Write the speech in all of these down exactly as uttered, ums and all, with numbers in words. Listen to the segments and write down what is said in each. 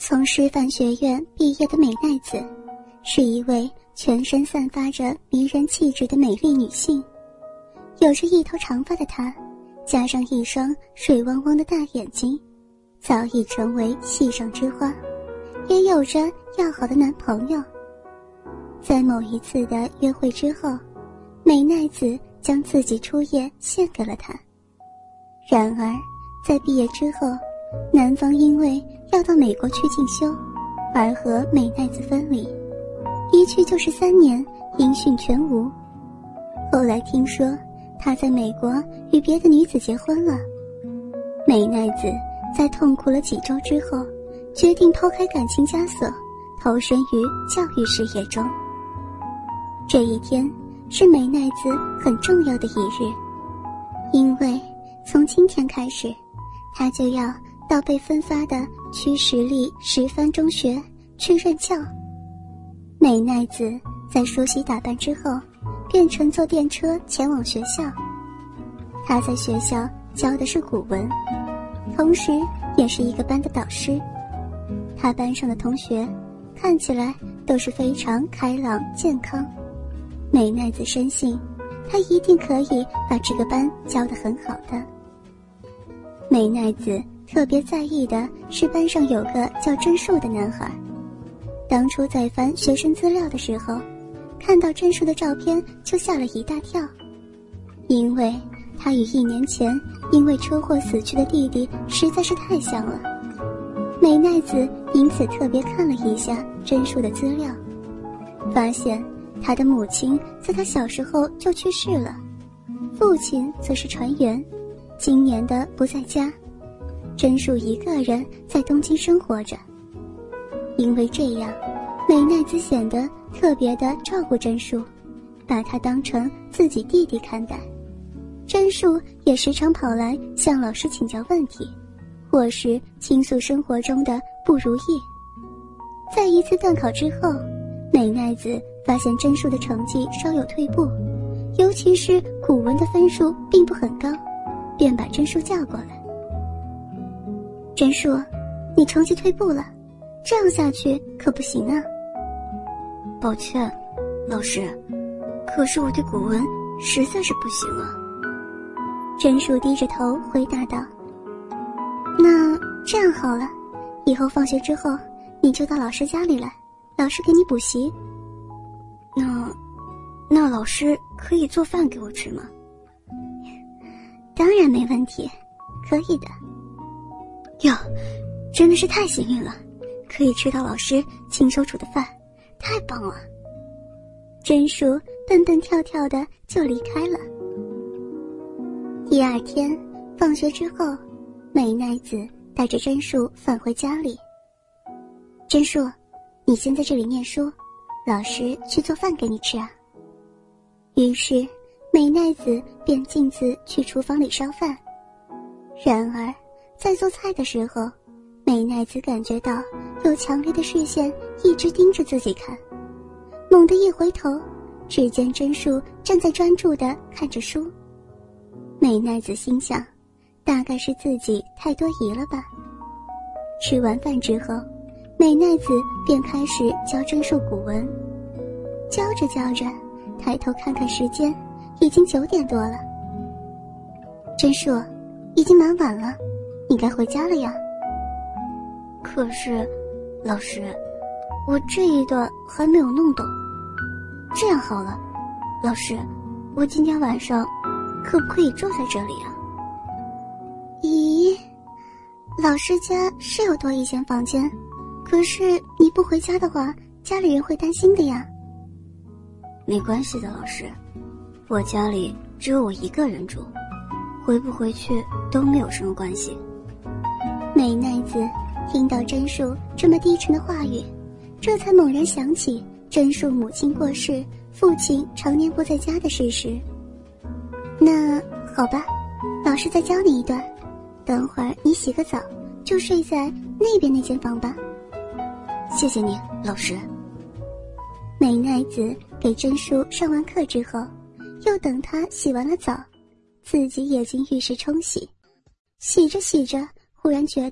从师范学院毕业的美奈子，是一位全身散发着迷人气质的美丽女性。有着一头长发的她，加上一双水汪汪的大眼睛，早已成为戏上之花，也有着要好的男朋友。在某一次的约会之后，美奈子将自己初夜献给了他。然而在毕业之后，男方因为要到美国去进修，而和美奈子分离，一去就是三年，音讯全无。后来听说他在美国与别的女子结婚了，美奈子在痛苦了几周之后，决定抛开感情枷锁，投身于教育事业中。这一天是美奈子很重要的一日，因为从今天开始，她就要到被分发的区实力十番中学去任教。美奈子在梳洗打扮之后，便乘坐电车前往学校。她在学校教的是古文，同时也是一个班的导师。她班上的同学看起来都是非常开朗健康，美奈子深信她一定可以把这个班教得很好的。美奈子特别在意的是班上有个叫真树的男孩。当初在翻学生资料的时候，看到真树的照片就吓了一大跳，因为他与一年前因为车祸死去的弟弟实在是太像了。美奈子因此特别看了一下真树的资料，发现他的母亲在他小时候就去世了，父亲则是船员，今年的不在家，真树一个人在东京生活着。因为这样，美奈子显得特别的照顾真树，把他当成自己弟弟看待。真树也时常跑来向老师请教问题，或是倾诉生活中的不如意。在一次段考之后，美奈子发现真树的成绩稍有退步，尤其是古文的分数并不很高，便把真树叫过来。真树，你成绩退步了，这样下去可不行啊。 抱歉，老师，可是我对古文实在是不行啊。 真树低着头回答道。那这样好了，以后放学之后你就到老师家里来，老师给你补习。 那那老师可以做饭给我吃吗？ 当然没问题，可以的。 哟，真的是太幸运了，可以吃到老师亲手煮的饭，太棒了。 真树蹦蹦跳跳的就离开了。第二天放学之后，美奈子带着真树返回家里。真树，你先在这里念书，老师去做饭给你吃啊。于是美奈子便径自去厨房里烧饭。然而在做菜的时候，美奈子感觉到有强烈的视线一直盯着自己看，猛地一回头，只见真树正在专注地看着书。美奈子心想，大概是自己太多疑了吧。吃完饭之后，美奈子便开始教真树古文。教着教着，抬头看看时间，已经九点多了。真树，已经蛮晚了，你该回家了呀。 可是，老师，我这一段还没有弄懂。这样好了，老师，我今天晚上可不可以住在这里啊？ 咦，老师家是有多一间房间，可是你不回家的话，家里人会担心的呀。 没关系的，老师，我家里只有我一个人住，回不回去都没有什么关系。 美奈子听到真树这么低沉的话语，这才猛然想起真树母亲过世，父亲常年不在家的事实。那好吧，老师再教你一段，等会儿你洗个澡就睡在那边那间房吧。 谢谢你，老师。 美奈子给真树上完课之后，又等他洗完了澡，自己也进浴室冲洗。洗着洗着，忽然觉得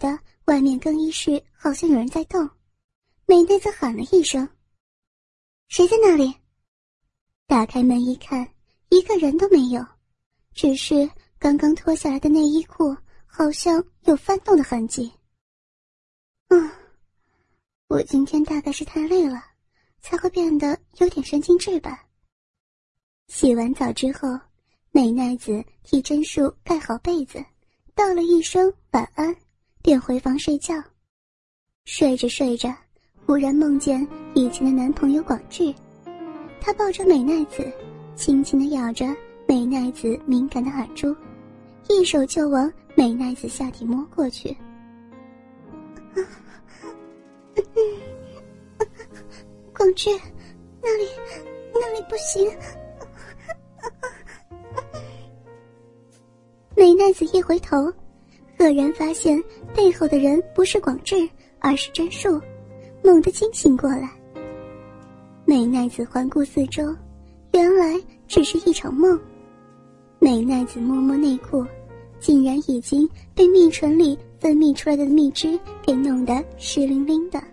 外面更衣室好像有人在动，美奈子喊了一声：“谁在那里？”打开门一看，一个人都没有，只是刚刚脱下来的内衣裤好像有翻动的痕迹。嗯，我今天大概是太累了，才会变得有点神经质吧。洗完澡之后，美奈子替真树盖好被子，道了一声晚安，便回房睡觉。睡着睡着，忽然梦见以前的男朋友广志，他抱着美奈子，轻轻地咬着美奈子敏感的耳珠，一手就往美奈子下体摸过去。广志，那里那里不行。美奈子一回头，愕然发现背后的人不是广志，而是真树，猛地惊醒过来。美奈子环顾四周，原来只是一场梦。美奈子摸摸内裤，竟然已经被蜜唇里分泌出来的蜜汁给弄得湿淋淋的。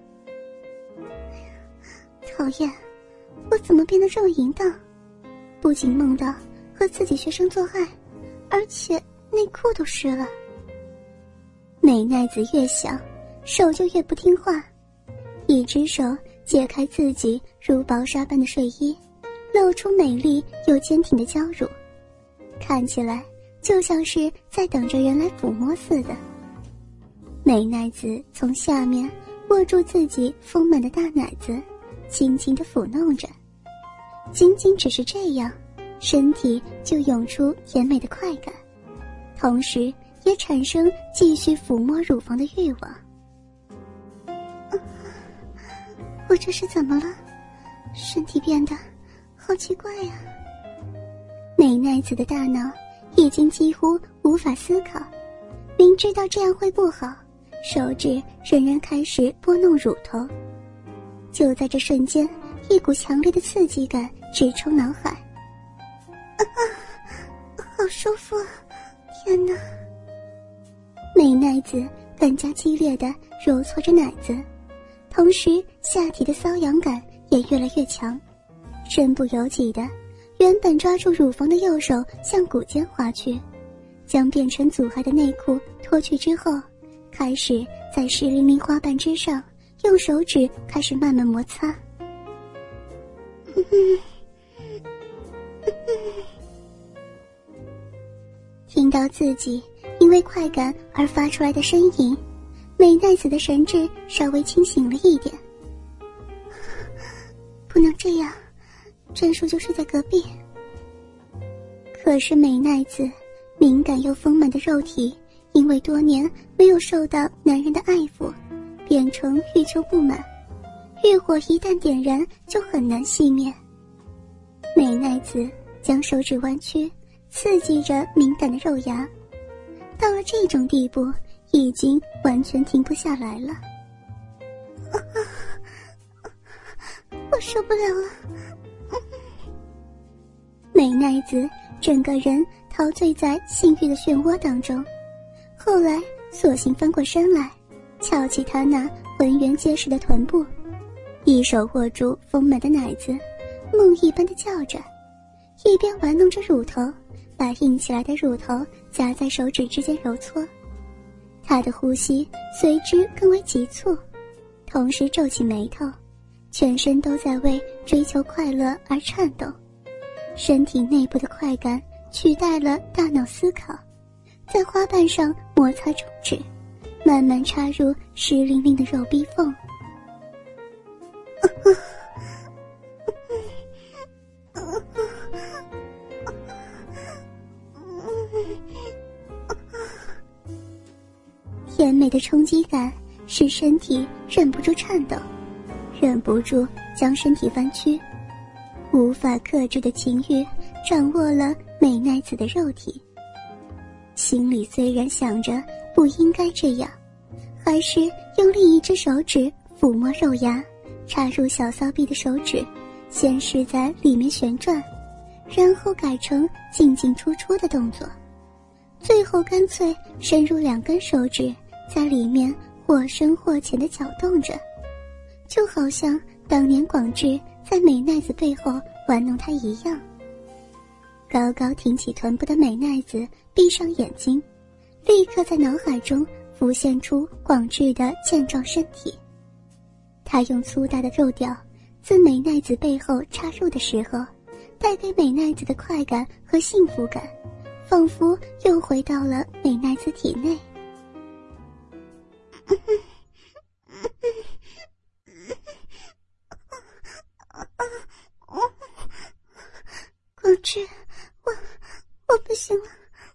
讨厌，我怎么变得这么淫荡？不仅梦到和自己学生做爱，而且内裤都湿了。美奈子越想，手就越不听话，一只手解开自己如薄纱般的睡衣，露出美丽又坚挺的娇乳，看起来就像是在等着人来抚摸似的。美奈子从下面握住自己丰满的大奶子，轻轻地抚弄着。仅仅只是这样，身体就涌出甜美的快感，同时也产生继续抚摸乳房的欲望。啊，我这是怎么了？身体变得好奇怪呀！美奈子的大脑已经几乎无法思考，明知道这样会不好，手指仍然开始拨弄乳头。就在这瞬间，一股强烈的刺激感直冲脑海。啊，好舒服，天哪！美奈子更加激烈地揉搓着奶子，同时下体的瘙痒感也越来越强，身不由己的，原本抓住乳房的右手向骨间滑去，将变成阻碍的内裤脱去之后，开始在湿淋淋花瓣之上用手指开始慢慢摩擦。听到自己因为快感而发出来的呻吟，美奈子的神智稍微清醒了一点。不能这样，真树就睡在隔壁。可是美奈子敏感又丰满的肉体，因为多年没有受到男人的爱抚，变成欲求不满，欲火一旦点燃就很难熄灭。美奈子将手指弯曲，刺激着敏感的肉芽，到了这种地步，已经完全停不下来了。啊，我受不了了！美奈子整个人陶醉在性欲的漩涡当中，后来索性翻过身来，翘起她那浑圆结实的臀部，一手握住丰满的奶子，梦一般的叫着，一边玩弄着乳头，把硬起来的乳头夹在手指之间揉搓。她的呼吸随之更为急促，同时皱起眉头，全身都在为追求快乐而颤抖。身体内部的快感取代了大脑思考，在花瓣上摩擦中指，慢慢插入湿淋淋的肉壁缝。甜美的冲击感使身体忍不住颤抖，忍不住将身体弯曲，无法克制的情欲掌握了美奈子的肉体。心里虽然想着不应该这样，还是用另一只手指抚摸肉芽，插入小骚逼的手指先是在里面旋转，然后改成进进出出的动作，最后干脆伸入两根手指在里面或深或浅地搅动着，就好像当年广志在美奈子背后玩弄她一样。高高挺起臀部的美奈子闭上眼睛，立刻在脑海中浮现出广志的健壮身体。他用粗大的肉屌自美奈子背后插入的时候，带给美奈子的快感和幸福感，仿佛又回到了美奈子体内。广志，我我不行了，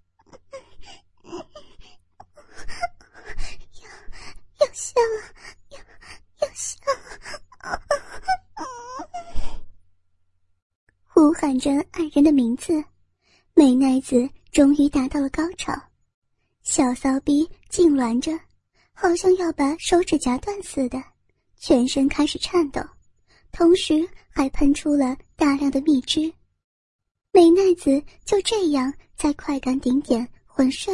要要下了，要要下了。呼喊着爱人的名字，美奈子终于达到了高潮，小骚逼痉挛着，好像要把手指夹断似的，全身开始颤抖，同时还喷出了大量的蜜汁。美奈子就这样在快感顶点昏睡。